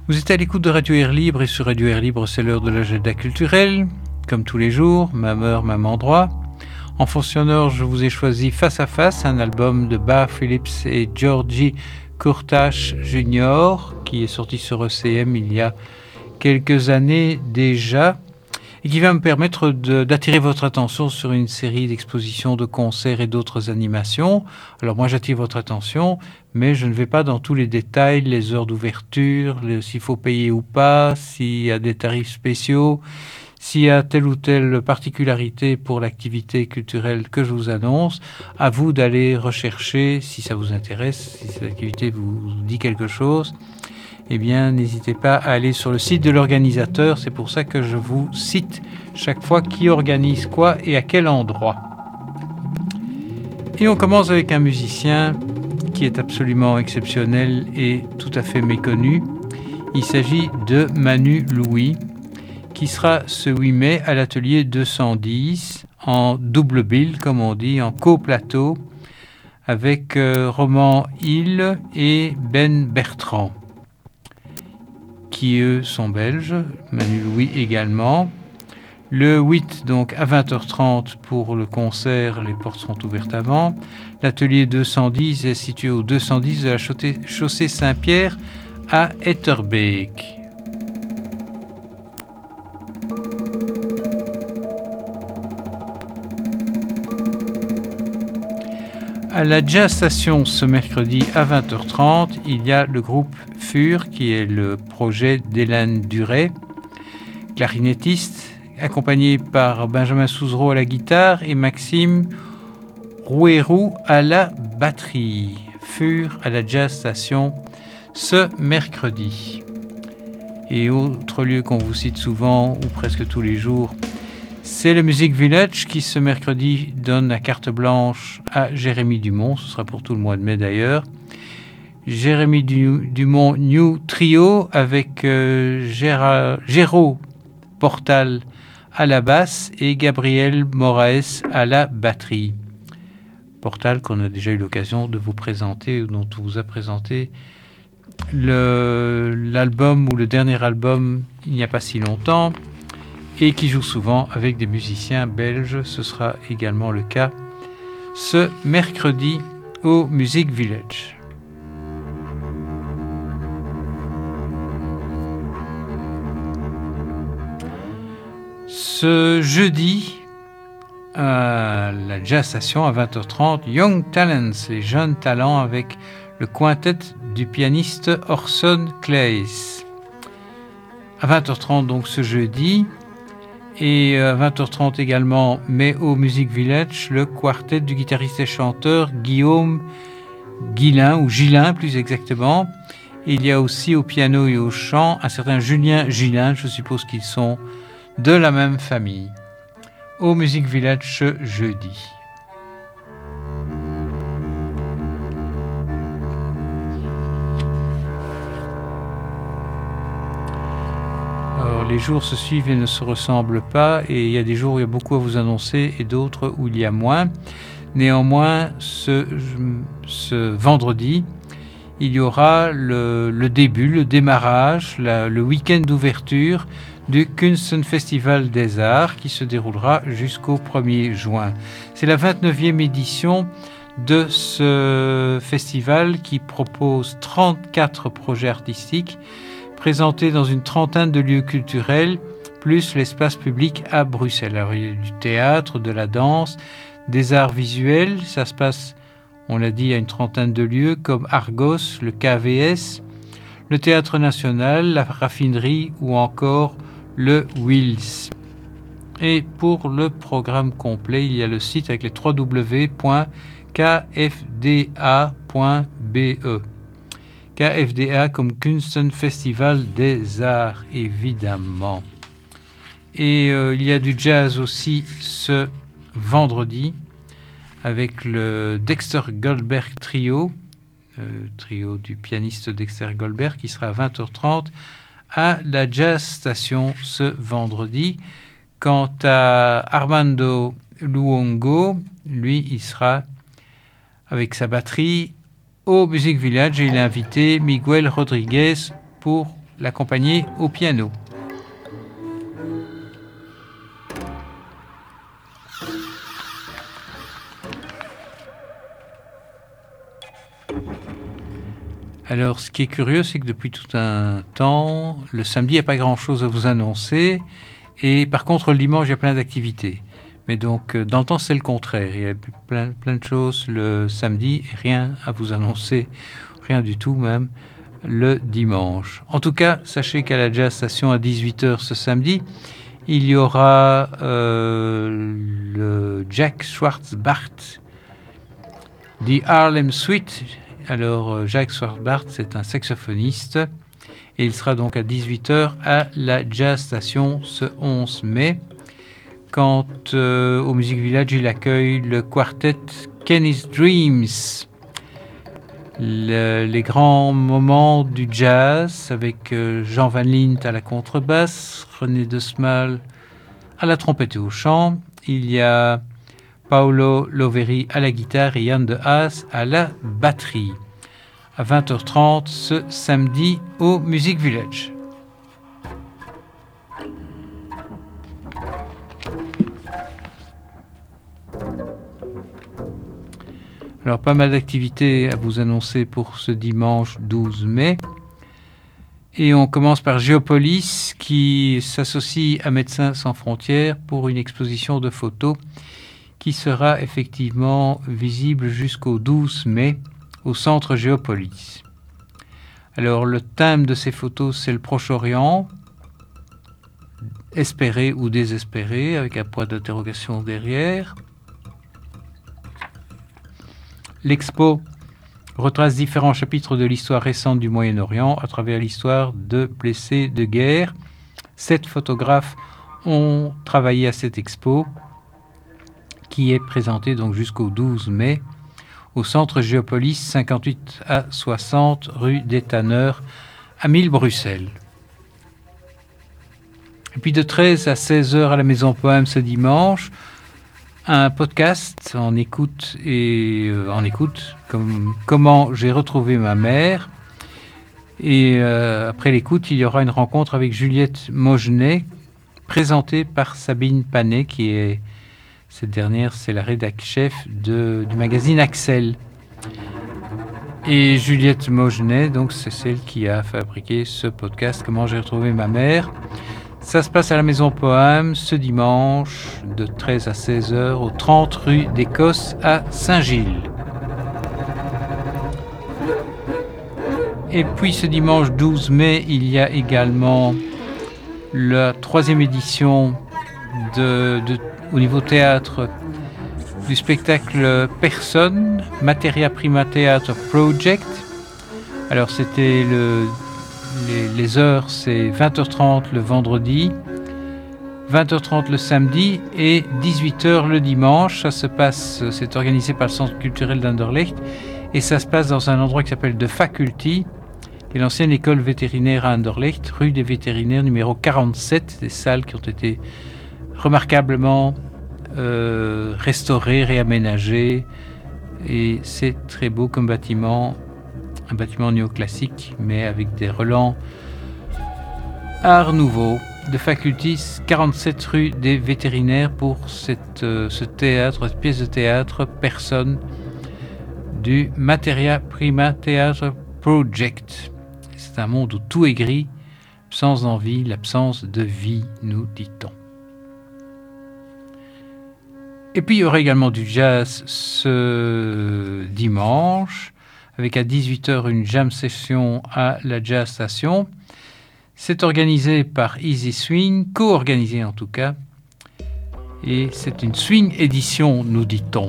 Vous êtes à l'écoute de Radio Air Libre et sur Radio Air Libre, c'est l'heure de l'agenda culturel. Comme tous les jours, même heure, même endroit. En fond sonore, je vous ai choisi Face à Face, un album de Bar Phillips et Georgie Courtash Jr. qui est sorti sur ECM il y a quelques années déjà et qui va me permettre d'attirer votre attention sur une série d'expositions, de concerts et d'autres animations. Alors moi j'attire votre attention, mais je ne vais pas dans tous les détails, les heures d'ouverture, s'il faut payer ou pas, s'il y a des tarifs spéciaux, s'il y a telle ou telle particularité pour l'activité culturelle que je vous annonce. À vous d'aller rechercher si ça vous intéresse, si cette activité vous dit quelque chose. Eh bien, n'hésitez pas à aller sur le site de l'organisateur. C'est pour ça que je vous cite chaque fois qui organise quoi et à quel endroit. Et on commence avec un musicien qui est absolument exceptionnel et tout à fait méconnu. Il s'agit de Manu Louis, qui sera ce 8 mai à l'atelier 210, en double bill, comme on dit, en coplateau, avec Roman Hill et Ben Bertrand, qui eux sont belges, Manu Louis également. Le 8, donc à 20h30 pour le concert, les portes sont ouvertes avant. L'atelier 210 est situé au 210 de la chaussée Saint-Pierre à Etterbeek. À la Jazz Station ce mercredi à 20h30, il y a le groupe FUR qui est le projet d'Hélène Duret, clarinettiste, accompagné par Benjamin Souzereau à la guitare et Maxime Rouérou à la batterie. FUR à la Jazz Station ce mercredi. Et autre lieu qu'on vous cite souvent ou presque tous les jours, c'est le Music Village qui ce mercredi donne la carte blanche à Jérémy Dumont, ce sera pour tout le mois de mai d'ailleurs. Jérémy Dumont New Trio avec Géraud Portal à la basse et Gabriel Moraes à la batterie. Portal qu'on a déjà eu l'occasion de vous présenter, ou dont on vous a présenté l'album ou le dernier album il n'y a pas si longtemps, et qui joue souvent avec des musiciens belges. Ce sera également le cas ce mercredi au Music Village. Ce jeudi, à la Jazz Station à 20h30, Young Talents, les jeunes talents avec le quintet du pianiste Orson Claes. À 20h30 donc ce jeudi. Et à 20h30 également, mais au Music Village, le quartet du guitariste et chanteur Guillaume Guillain, ou Gillin plus exactement. Et il y a aussi au piano et au chant un certain Julien Gillin, je suppose qu'ils sont de la même famille. Au Music Village ce jeudi. Alors, les jours se suivent et ne se ressemblent pas, et il y a des jours où il y a beaucoup à vous annoncer et d'autres où il y a moins. Néanmoins, ce vendredi, il y aura le début, le démarrage, le week-end d'ouverture du Kunstenfestival des Arts qui se déroulera jusqu'au 1er juin. C'est la 29e édition de ce festival qui propose 34 projets artistiques présentés dans une trentaine de lieux culturels, plus l'espace public à Bruxelles. Alors, il y a du théâtre, de la danse, des arts visuels. Ça se passe, on l'a dit, à une trentaine de lieux comme Argos, le KVS, le Théâtre National, la Raffinerie ou encore le Wills. Et pour le programme complet, il y a le site avec les www.kfda.be. KFDA comme Kunstenfestival des Arts, évidemment. Et il y a du jazz aussi ce vendredi avec le Dexter Goldberg Trio, trio du pianiste Dexter Goldberg, qui sera à 20h30 à la Jazz Station ce vendredi. Quant à Armando Luongo, lui, il sera avec sa batterie au Music Village et il a invité Miguel Rodriguez pour l'accompagner au piano. Alors, ce qui est curieux, c'est que depuis tout un temps, le samedi, il n'y a pas grand-chose à vous annoncer. Et par contre, le dimanche, il y a plein d'activités. Mais donc, dans le temps, c'est le contraire. Il y a plein de choses le samedi, rien à vous annoncer, rien du tout même, le dimanche. En tout cas, sachez qu'à la Jazz Station, à 18h ce samedi, il y aura le Jack Schwartzbart, The Harlem Suite. Alors, Jack Schwartzbart, c'est un saxophoniste et il sera donc à 18h à la Jazz Station ce 11 mai. Quant au Music Village, il accueille le quartet Kenny's Dreams. Les grands moments du jazz avec Jean Van Lint à la contrebasse, René de Smal à la trompette et au chant. Il y a Paolo Loveri à la guitare et Yann de Haas à la batterie. À 20h30 ce samedi au Music Village. Alors, pas mal d'activités à vous annoncer pour ce dimanche 12 mai. Et on commence par Géopolis qui s'associe à Médecins sans frontières pour une exposition de photos qui sera effectivement visible jusqu'au 12 mai au centre Géopolis. Alors, le thème de ces photos, c'est le Proche-Orient, espéré ou désespéré, avec un point d'interrogation derrière. L'expo retrace différents chapitres de l'histoire récente du Moyen-Orient à travers l'histoire de blessés de guerre. 7 photographes ont travaillé à cette expo qui est présentée donc jusqu'au 12 mai au centre Géopolis 58 à 60 rue des Tanneurs à 1000 Bruxelles. Et puis de 13 à 16h à la Maison Poème ce dimanche, un podcast en écoute comme comment j'ai retrouvé ma mère. Et après l'écoute, il y aura une rencontre avec Juliette Mogenet, présentée par Sabine Panet, qui est cette dernière, c'est la rédac-chef du magazine Axel. Et Juliette Mogenet, donc c'est celle qui a fabriqué ce podcast Comment j'ai retrouvé ma mère. Ça se passe à la Maison Poème ce dimanche de 13 à 16h au 30 rue d'Écosse à Saint-Gilles. Et puis ce dimanche 12 mai, il y a également la 3e édition au niveau théâtre du spectacle Personne, Materia Prima Theatre Project. Alors c'était les heures, c'est 20h30 le vendredi, 20h30 le samedi et 18h le dimanche. Ça se passe, c'est organisé par le Centre culturel d'Anderlecht et ça se passe dans un endroit qui s'appelle The Faculty, qui est l'ancienne école vétérinaire à Anderlecht, rue des Vétérinaires numéro 47, des salles qui ont été remarquablement restaurées, réaménagées, et c'est très beau comme bâtiment, un bâtiment néoclassique, mais avec des relents Art Nouveau. De Faculty, 47 rue des Vétérinaires pour ce théâtre, cette pièce de théâtre Personne du Materia Prima Theatre Project. C'est un monde où tout est gris, l'absence d'envie, l'absence de vie, nous dit-on. Et puis il y aura également du jazz ce dimanche, avec à 18h une jam session à la Jazz Station. C'est organisé par Easy Swing, co-organisé en tout cas, et c'est une swing édition, nous dit-on.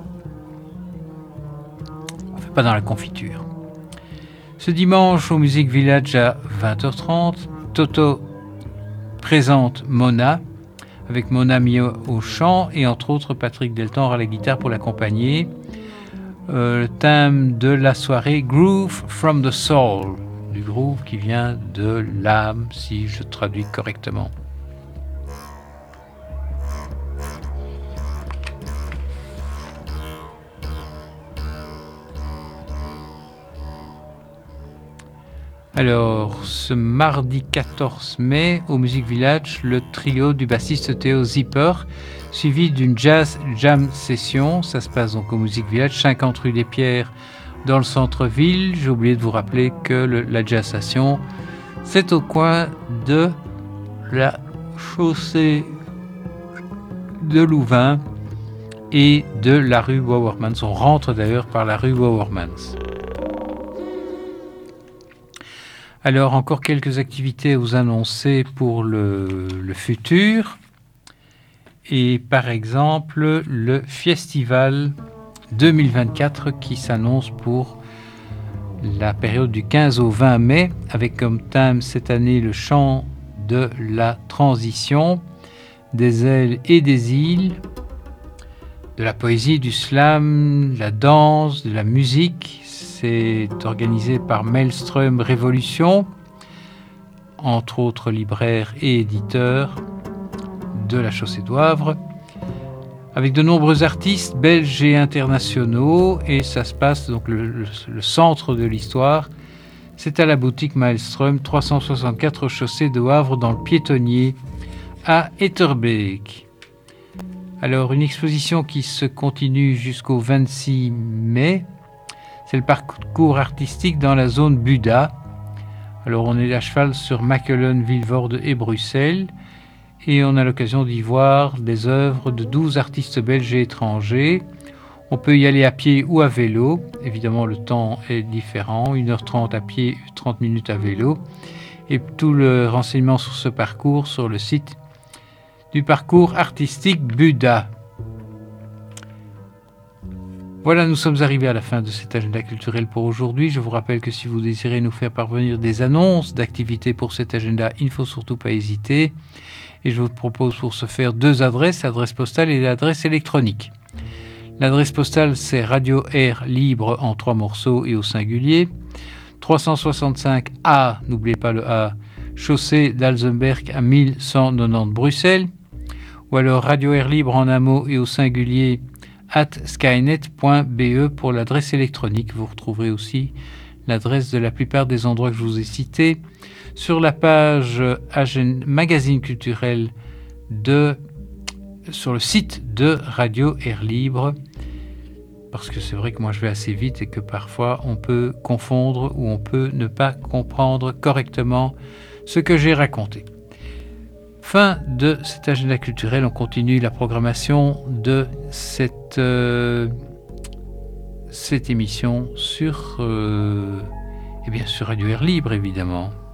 On ne fait pas dans la confiture. Ce dimanche au Music Village à 20h30, Toto présente Mona, avec Mona Mio au chant et entre autres Patrick Deltan à la guitare pour l'accompagner. Le thème de la soirée, Groove from the Soul, du groove qui vient de l'âme, si je traduis correctement. Alors, ce mardi 14 mai, au Music Village, le trio du bassiste Théo Zipper, suivi d'une jazz jam session. Ça se passe donc au Music Village, 50 rue des Pierres, dans le centre-ville. J'ai oublié de vous rappeler que la jazz session, c'est au coin de la chaussée de Louvain et de la rue Wouwermans. On rentre d'ailleurs par la rue Wouwermans. Alors, encore quelques activités à vous annoncer pour le futur. Et par exemple, le festival 2024 qui s'annonce pour la période du 15 au 20 mai, avec comme thème cette année le chant de la transition, des ailes et des îles, de la poésie, du slam, de la danse, de la musique. C'est organisé par Maelstrom Révolution, entre autres libraires et éditeurs de la Chaussée d'Oivre, avec de nombreux artistes belges et internationaux. Et ça se passe, donc le centre de l'histoire, c'est à la boutique Maelstrom, 364 Chaussée de Wavre, dans le piétonnier à Etterbeek. Alors, une exposition qui se continue jusqu'au 26 mai, c'est le parcours artistique dans la zone Buda. Alors, on est à cheval sur Machelen, Vilvoorde et Bruxelles, et on a l'occasion d'y voir des œuvres de 12 artistes belges et étrangers. On peut y aller à pied ou à vélo. Évidemment, le temps est différent, 1h30 à pied, 30 minutes à vélo. Et tout le renseignement sur ce parcours sur le site du parcours artistique Buda. Voilà, nous sommes arrivés à la fin de cet agenda culturel pour aujourd'hui. Je vous rappelle que si vous désirez nous faire parvenir des annonces d'activités pour cet agenda, il ne faut surtout pas hésiter. Et je vous propose pour ce faire 2 adresses, l'adresse postale et l'adresse électronique. L'adresse postale, c'est Radio Air Libre en 3 morceaux et au singulier. 365 A, n'oubliez pas le A, chaussée d'Alzenberg à 1190 Bruxelles. Ou alors Radio Air Libre en un mot et au singulier @skynet.be pour l'adresse électronique. Vous retrouverez aussi l'adresse de la plupart des endroits que je vous ai cités sur la page magazine culturel sur le site de Radio Air Libre, parce que c'est vrai que moi je vais assez vite et que parfois on peut confondre ou on peut ne pas comprendre correctement ce que j'ai raconté. Fin de cet agenda culturel, on continue la programmation de cette émission sur Radio Air Libre, évidemment.